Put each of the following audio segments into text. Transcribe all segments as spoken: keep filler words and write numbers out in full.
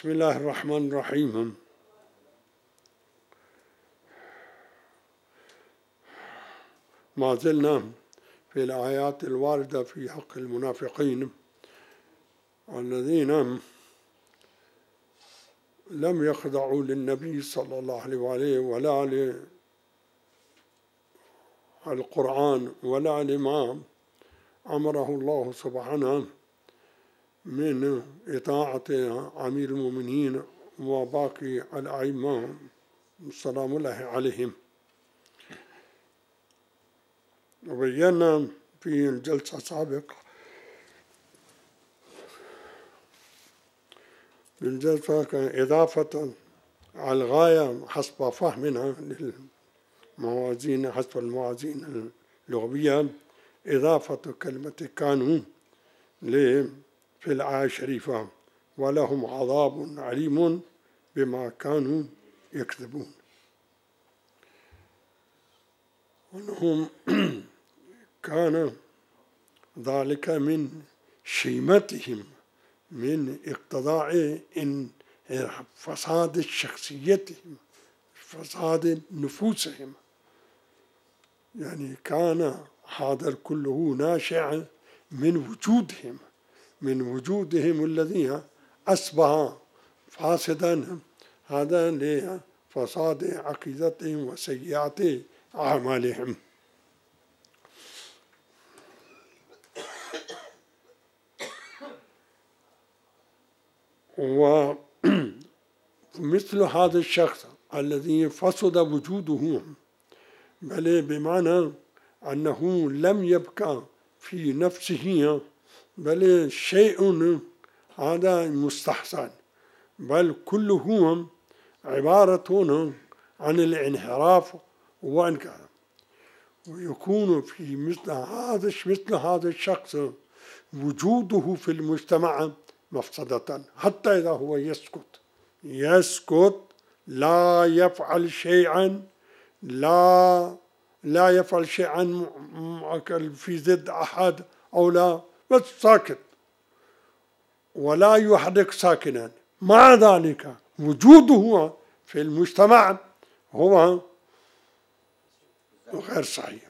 بسم الله الرحمن الرحيم. ما زلنا في الآيات الواردة في حق المنافقين الذين لم يخضعوا للنبي صلى الله عليه وآله ولا للقرآن ولا لما أمره الله سبحانه من إطاعة أمير المؤمنين وباقي الأئمة سلام الله عليهم. وبينا في الجلسة السابقة بالجلسة إضافة على الغاية حسب فهمنا للموازين حسب الموازين اللغوية إضافة كلمة كانوا في الآية الشريفة ولهم عذاب عليم بما كانوا يكذبون. وأنهم كان ذلك من شيمتهم من اقتضاء إن فساد شخصيتهم فساد نفوسهم، يعني كان هذا كله ناشئا من وجودهم من وجودهم الذي أصبح فاسدا، هذا لفساد عقيدتهم وسيئات أعمالهم. ومثل هذا الشخص الذي فسد وجوده بل بمعنى أنه لم يبقى في نفسه بل شيء هذا مستحسن، بل كله عبارة عن الانحراف وإنكار، ويكون في مثل هذا مثل هذا الشخص وجوده في المجتمع مفسدة، حتى إذا هو يسكت يسكت لا يفعل شيئا لا لا يفعل شيئا في ضد أحد أو لا، بس ساكت ولا يحرك ساكنا، مع ذلك وجوده في المجتمع هو غير صحيح.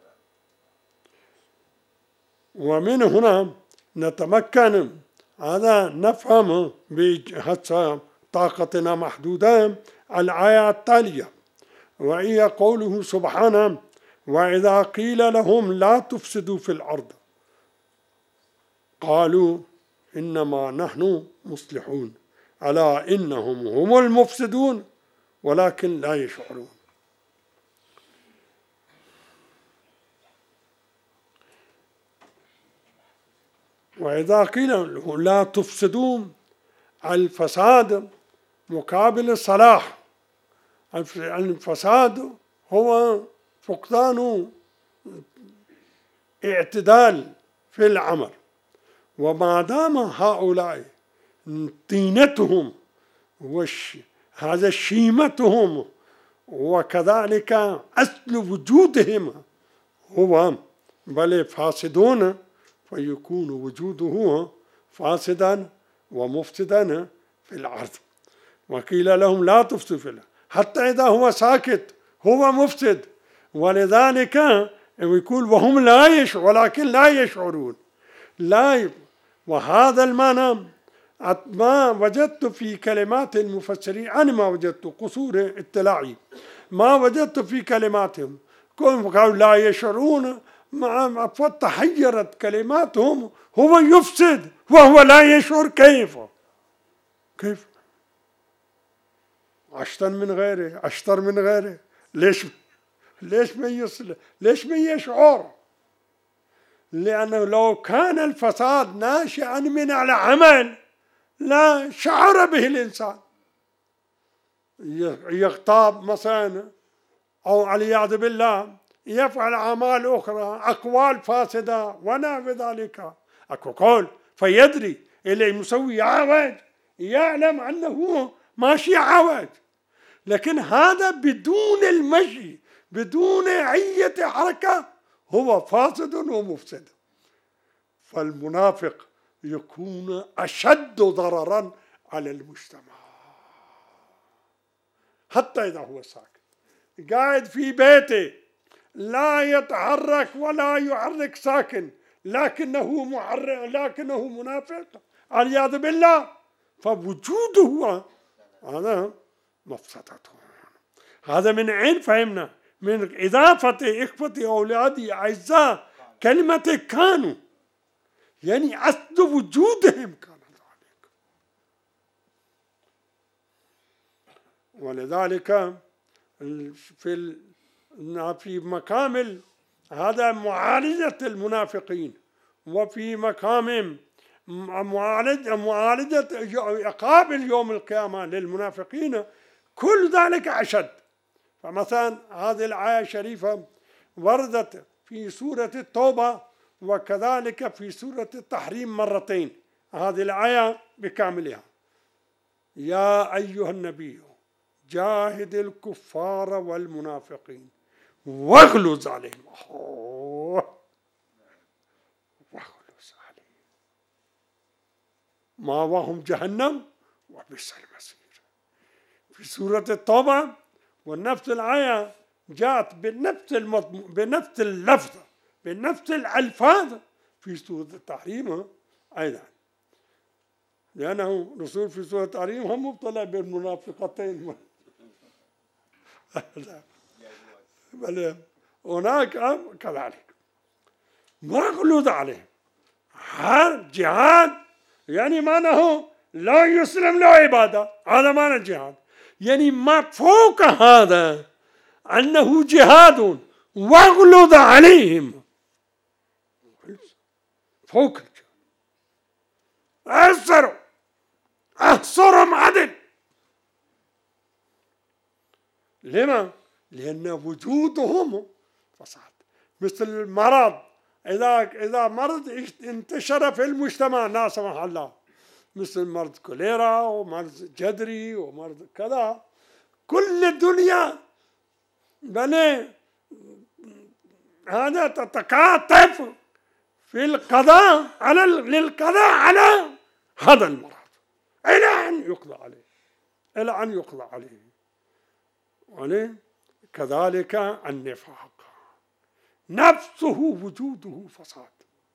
ومن هنا نتمكن هذا نفهم بحسب طاقتنا محدودة الآية التالية، وهي قوله سبحانه وإذا قيل لهم لا تفسدوا في الأرض قالوا إنما نحن مصلحون ألا إنهم هم المفسدون ولكن لا يشعرون. وإذا قيل لا تفسدوا الفساد مقابل الصلاح، الفساد هو فقدان اعتدال في العمل، وما دام هؤلاء طينتهم وش هذا شيمتهم وكذلك أصل وجودهم هو بل فاسدون، فيكون وجوده فاسدا ومفسدا في الأرض. وقيل لهم لا تفسدوا في الأرض حتى إذا هو ساكت هو مفسد، ولذلك يقول وهم لا يشعرون ولكن لا يشعرون لا. وهذا المعنى ما وجدت في كلمات المفسرين، أنا ما وجدت قصور اطلاعي ما وجدت في كلماتهم كون قالوا لا يشعرون، مع فتحيرت كلماتهم هو يفسد وهو لا يشعر. كيف كيف أشطر من غيره أشطر من غيره ليش ليش ما يصل ليش ما يشعر؟ لأنه لو كان الفساد ناشئا من العمل لا شعر به الإنسان. يغتاب مثلا أو والعياذ بالله يفعل أعمال أخرى أقوال فاسدة ونحو ذلك، أكو قول فيدري اللي مسوي عوج يعلم أنه ماشي عوج، لكن هذا بدون المشي بدون أي حركة هو فاسد ومفسد. فالمنافق يكون أشد ضررا على المجتمع، حتى إذا هو ساكت قاعد في بيته لا يتحرك ولا يحرك ساكن، لكنه محرك لكنه منافق والعياذ بالله، فوجوده هذا مفسدته. هذا من عين فهمنا من إضافة إخوتي أولادي أعزاء كلمة كانوا، يعني أصل وجودهم كان ذلك. ولذلك في في مقام هذا معالجة المنافقين، وفي مقام معالجة معالجة عقاب اليوم القيامة للمنافقين، كل ذلك أشد. فمثلا هذه الآية الشريفة وردت في سورة التوبة وكذلك في سورة التحريم مرتين، هذه الآية بكاملها: يا أيها النبي جاهد الكفار والمنافقين واغلظ عليهم. واغلظ عليهم مأواهم جهنم وبئس المصير. في سورة التوبة ونفس الآية جاءت بنفس المضمون بنفس اللفظ بنفس الألفاظ في سورة التحريم أيضا، لأنه رسول في سورة التحريم هم مبتلى بالمنافقتين. بل هناك كذلك واغلظ عليهم. جهاد يعني معناه لا يسلم له عبادة، هذا معنى الجهاد. يعني ما فوق هذا أنه جهاد واغلظ عليهم، فوق الجهاد. أحصروا أحصرهم عدل. لما؟ لأن وجودهم فساد. مثل المرض، إذا إذا مرض انتشر في المجتمع لا سمح الله، مثل مرض كوليرا ومرض جدري ومرض كذا، كل الدنيا بل هذا تتكاتف في القضاء على للقضاء على هذا المرض إلى أن يقضى عليه إلى أن يقضى عليه. عليه كذلك النفاق نفسه وجوده فساد.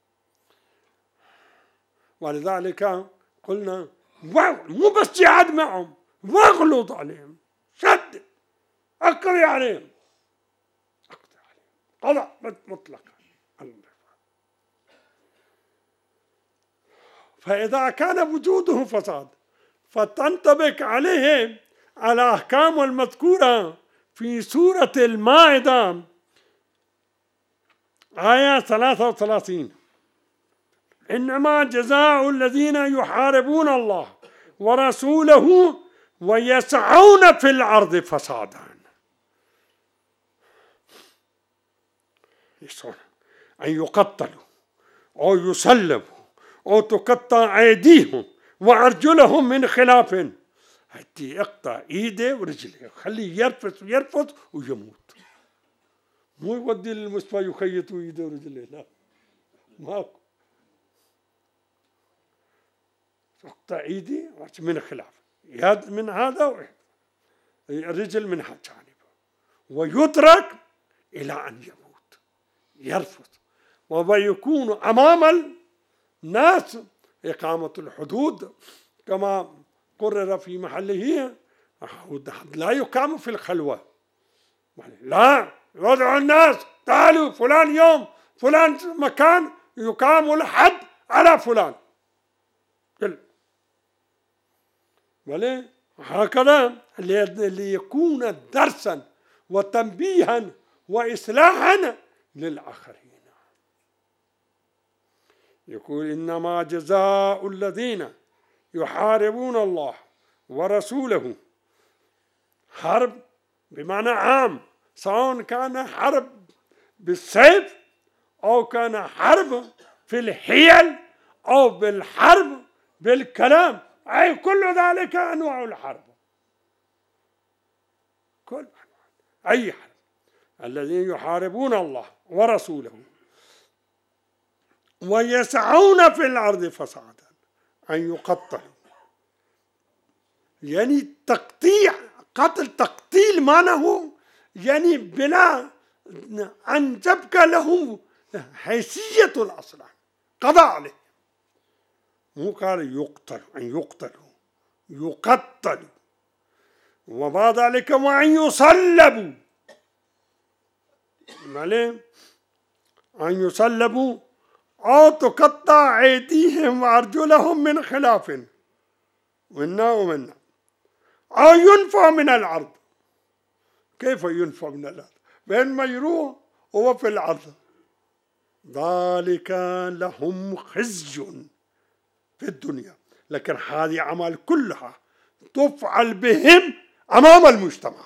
ولذلك قلنا مو بس جهاد معهم، واغلظ عليهم، شد أقضي عليهم أقضي عليهم قضاء مطلقا. فإذا كان وجوده فساد فتنطبق عليه الأحكام المذكورة في سورة المائدة آية ثلاثة وثلاثين: إنما جزاء الذين يحاربون الله ورسوله ويسعون في الأرض فسادا. أن يقتلوا أو يسلبوا أو تقطع أيديهم وأرجلهم من خلاف. هدي اقطع ايده ورجله، خليه يرفث ويرفث ويموت، مو يودي للمستشفى يخيط ايده ورجله، لا ماكو. اقطع ايدي من خلاف، يد من هذا الرجل من هذا جانب، ويترك الى ان يموت يرفث. ويكون امام الناس اقامه الحدود كما قرر في محله، لا يقام في الخلوة، لا يدعو الناس تعالوا فلان يوم فلان مكان يقام الحد على فلان. وليه هكذا ليكون درسا وتنبيها وإصلاحا للآخرين. يقول إنما جزاء الذين يحاربون الله ورسوله، حرب بمعنى عام، سواء كان حرب بالسيف أو كان حرب في الحيل أو بالحرب بالكلام، أي كل ذلك أنواع الحرب، كل أي حرب. الذين يحاربون الله ورسوله ويسعون في الأرض فسادا، أن يقتلوا يعني تقطيع، قتل تقتيل معناه يعني بلا أن تبقى له حيثية الأصل، قضى عليه. مو قال يقتل، أن يقتلوا يقتل، وبعد ذلك وأن يصلبوا، أن يصلبوا أو تقطع أيديهم وأرجلهم من خلاف منا ومنا، أو ينفى من الأرض. كيف ينفى من الأرض؟ بين ما يروح هو في الأرض. ذلك لهم خزي في الدنيا، لكن هذه أعمال كلها تفعل بهم أمام المجتمع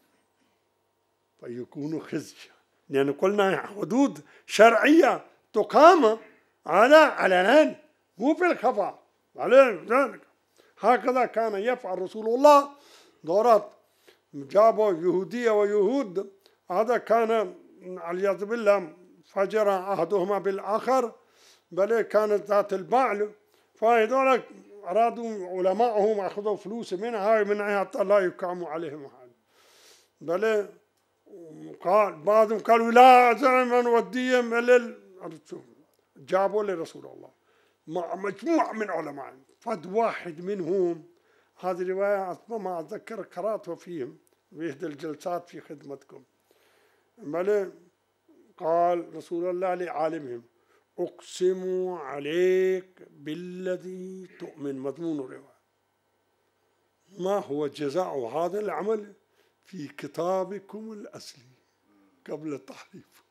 فيكون خزي، لأن يعني قلنا حدود شرعية تقام على علنان مو في الخفاء. على ذلك هكذا كان يفعل رسول الله. دورات جابوا يهودية ويهود، هذا كان والعياذ بالله فجر أحدهما بالآخر، بل كانت ذات البعل، فهذول أرادوا علماءهم أخذوا فلوس منها ومنها حتى لا يقاموا عليهم هذا. بل قال بعضهم قالوا لا زعما نوديهم إلى، جابوا لرسول الله مع مجموعة من علماء، فد واحد منهم، هذه رواية ما أتذكر قرأتها فيهم في إحدى الجلسات في خدمتكم، بل قال رسول الله لعالمهم أقسم عليك بالذي تؤمن، مضمون الرواية ما هو جزاء هذا العمل في كتابكم الأصلي قبل التحريف.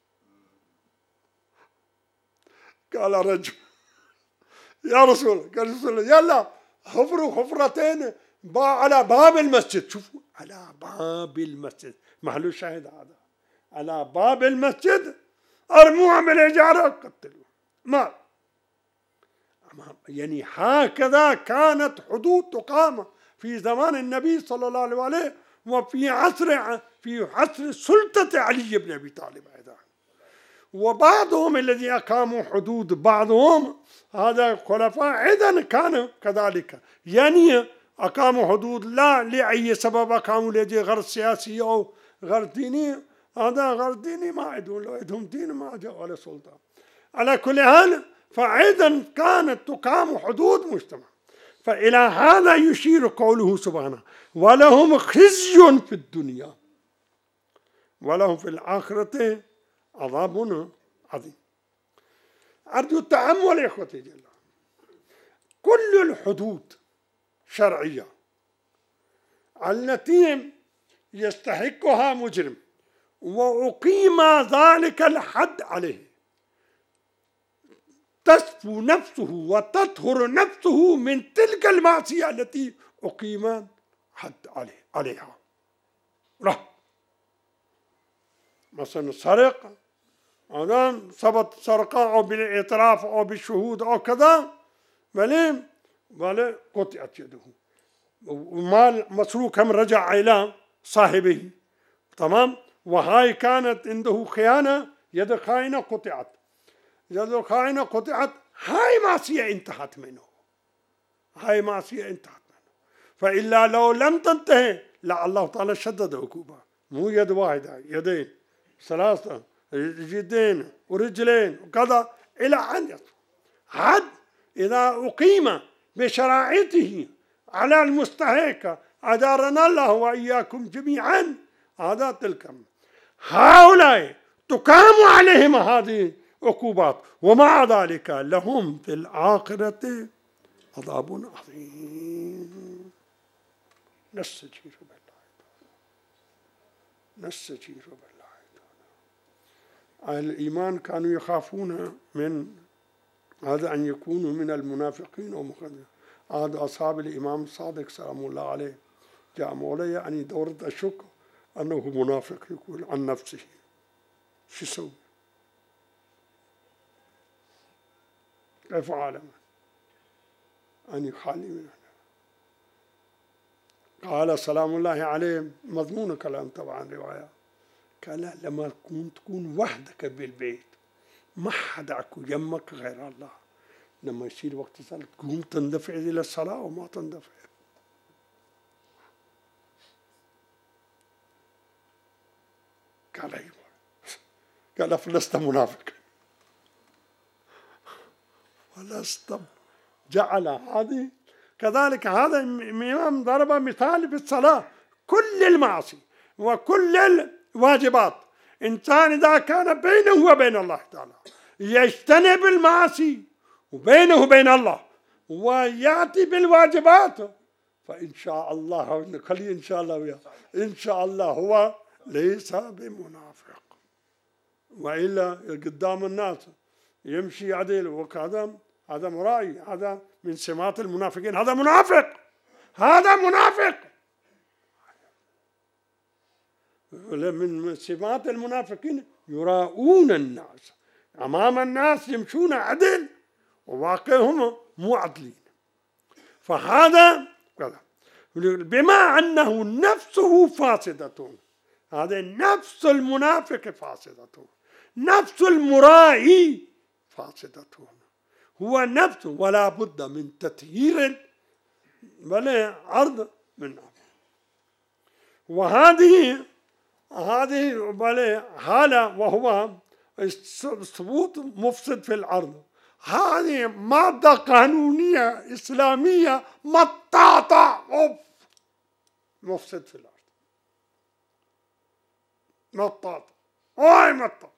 قال رجل يا رسول الله، قال رسول الله يلا حفروا حفرتين على باب المسجد. شوفوا على باب المسجد، محل الشاهد هذا، على باب المسجد أرموها من الحجارة قتلوا ما. يعني هكذا كانت حدود تقام في زمان النبي صلى الله عليه وآله، وفي عصر في عصر سلطة علي بن أبي طالب أيضا. وبعضهم الذي أقاموا حدود، بعضهم هذا خلفاء أيضا كانوا كذلك، يعني أقاموا حدود لا لأي سبب، أقاموا لأجل غرض سياسي أو غرض ديني، هذا غرض ديني ما عندهم، لو عندهم دين ما جاءوا على سلطة. على كل حال فأيضا كانت تقام حدود مجتمع. فإلى هذا يشير قوله سبحانه ولهم خزي في الدنيا ولهم في الآخرة عذاب عظيم. أرجو التأمل يا إخوتي جل، كل الحدود شرعية التي يستحقها مجرم وأقيم ذلك الحد عليه تصفو نفسه وتطهر نفسه من تلك المعصية التي أقيم حد عليه عليها. لا مثلا سرق، هذا ثبت سرقة أو بالاعتراف أو بالشهود أو كذا، بل بل قطعت يده، ومال مسروق هم رجع إلى صاحبه، تمام. وهاي كانت عنده خيانة، يد خائنة قطعت، يد خائنة قطعت، هاي معصية انتهت منه، هاي معصية انتهت منه. فإلا لو لم تنتهي لا الله تعالى شدد عقوبة، مو يد واحدة، يدين ثلاثة، يدين ورجلين وكذا إلى أن يصل حد إذا أقيم بشرائطه على المستحق أجارنا الله وإياكم جميعا. هذا تلك هؤلاء تقام عليهم هذه عقوبات، ومع ذلك لهم في الآخرة عذاب عظيم. نستجير بالله، نستجير بالله. أهل الإيمان كانوا يخافون من هذا أن يكونوا من المنافقين ومخدرين. هذا أصحاب الإمام الصادق سلام الله عليه جاء مولاي أني دورت أشك أنه منافق يقول عن نفسه، شو يسوي؟ كيف عالم أن يخالي منه؟ قال سلام الله عليه مضمون كلام طبعا رواية، قال لما تكون تكون وحدك بالبيت ما حدا اكو يمك غير الله، لما يصير وقت الصلاة تقوم تندفع إلى الصلاة وما تندفع. قال أيوه. قال فلست منافقا ولست. جعل هذه كذلك. هذا الإمام ضرب مثال في الصلاة. كل المعاصي وكل الواجبات، إنسان إذا كان بينه وبين الله تعالى يجتنب المعاصي وبينه وبين الله ويأتي بالواجبات، فإن شاء الله، خلي إن شاء الله وياه، إن شاء الله هو ليس بمنافق. وإلا قدام الناس يمشي عدل وكذا، هذا مرائي، هذا من سمات المنافقين، هذا منافق، هذا منافق. من سمات المنافقين يراؤون الناس، أمام الناس يمشون عدل وواقعهم مو عدلين. فهذا بما أنه نفسه فاسدة، هذا نفس المنافق فاسدة، نفس المرائي فاسدة، هو نفسه، ولا بد من تطهير بل عرض من عرض. وهذه هذه بل حالة وهو ثبوت مفسد في الأرض. هذه مادة قانونية إسلامية مطاطة مفسد في الأرض، مطاطة أي مطاطة،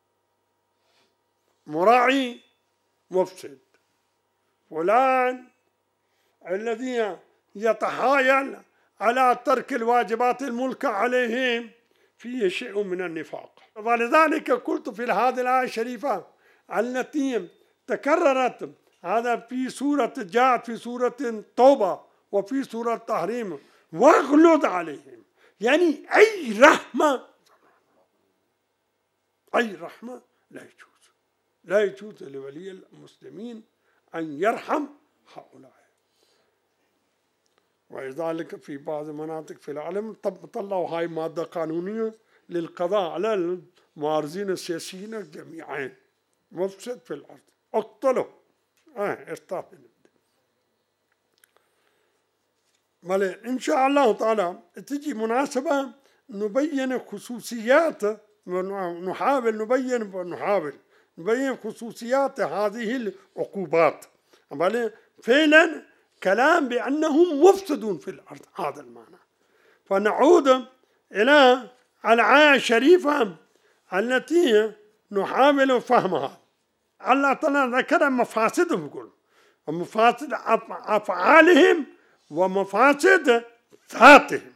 مراعي مفسد. فلان الذي يتحايل على ترك الواجبات الملكة عليهم فيه شيء من النفاق. ولذلك قلت في هذه الآية الشريفة التي تكررت، هذا في سورة جاءت في سورة التوبة وفي سورة التحريم، واغلظ عليهم، يعني أي رحمة، أي رحمة لا يجوز، لا يجوز لولي المسلمين أن يرحم هؤلاء. ولذلك في بعض المناطق في العالم طلعوا هاي مادة قانونية للقضاء على المعارضين السياسيين جميعا، مفسد في الأرض، اقتلوا اه ارتاح. بل إن شاء الله تعالى تجي مناسبة نبين خصوصيات، نحاول نبين ونحاول نبين خصوصيات هذه العقوبات. بل فعلا كلام بأنهم مفسدون في الأرض، هذا المعنى. فنعود إلى الآية الشريفة التي نحاول فهمها. الله تعالى ذكر مفاسدهم، يقول ومفاسد أفعالهم ومفاسد ذاتهم.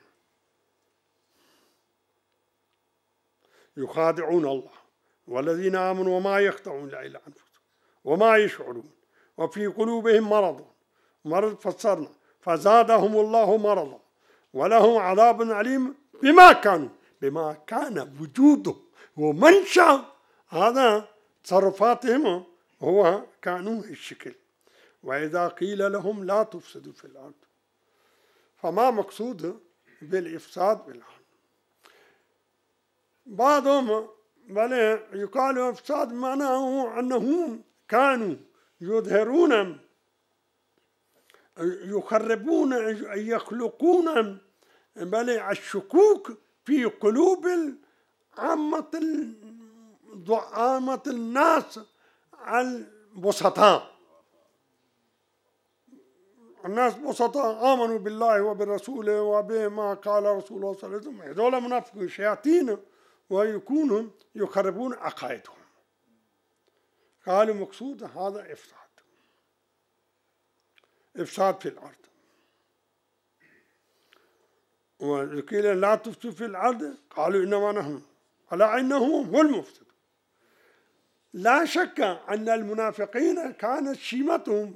يخادعون الله والذين آمنوا وما يخدعون إلا أنفسهم وما يشعرون وفي قلوبهم مرض، مرض فسرنا، فزادهم الله مرضا ولهم عذاب أليم بما كانوا، بما كان وجوده ومنشأ هذا تصرفاتهم هو كانوا الشكل. وإذا قيل لهم لا تفسدوا في الأرض، فما مقصود بالإفساد في الأرض؟ بعضهم بل يقال إفساد معناه أنهم كانوا يظهرون يخربون يخلقون بل الشكوك في قلوب عامة عامة الناس البسطاء. الناس بسطاء آمنوا بالله وبرسوله وبما قال رسول الله صلى الله عليه وسلم، هذول منافقون شياطين ويكونوا يخربون عقائدهم. قالوا مقصود هذا إفساد، إفساد في الأرض. وقيل لا تفسدوا في الأرض قالوا إنما نحن، ألا إنهم هو المفسد. لا شك أن المنافقين كانت شيمتهم